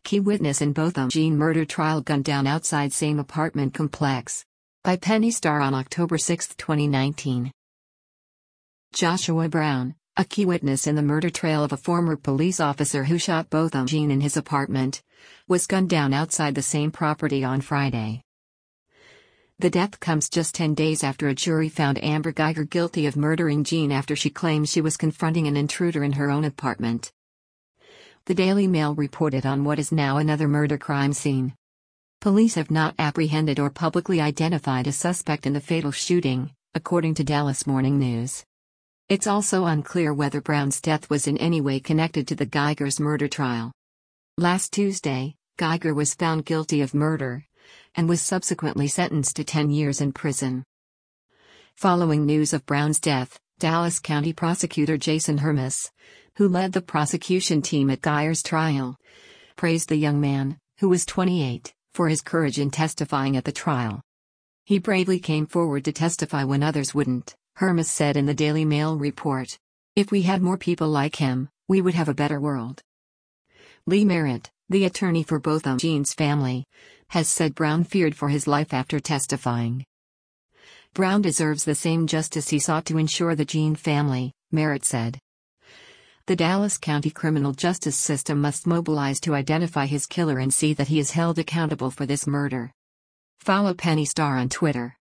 Key witness in Botham Jean murder trial gunned down outside same apartment complex. By Penny Starr on October 6, 2019. Joshua Brown, a key witness in the murder trial of a former police officer who shot Botham Jean in his apartment, was gunned down outside the same property on Friday. The death comes just 10 days after a jury found Amber Geiger guilty of murdering Jean after she claimed she was confronting an intruder in her own apartment. The Daily Mail reported on what is now another murder crime scene. Police have not apprehended or publicly identified a suspect in the fatal shooting, according to Dallas Morning News. It's also unclear whether Brown's death was in any way connected to the Geigers' murder trial. Last Tuesday, Geiger was found guilty of murder, and was subsequently sentenced to 10 years in prison. Following news of Brown's death, Dallas County Prosecutor Jason Hermes, who led the prosecution team at Geiger's trial, praised the young man, who was 28, for his courage in testifying at the trial. He bravely came forward to testify when others wouldn't, Hermes said in the Daily Mail report. If we had more people like him, we would have a better world. Lee Merritt, the attorney for Botham Jean's family, has said Brown feared for his life after testifying. Brown deserves the same justice he sought to ensure the Jean family, Merritt said. The Dallas County criminal justice system must mobilize to identify his killer and see that he is held accountable for this murder. Follow Penny Starr on Twitter.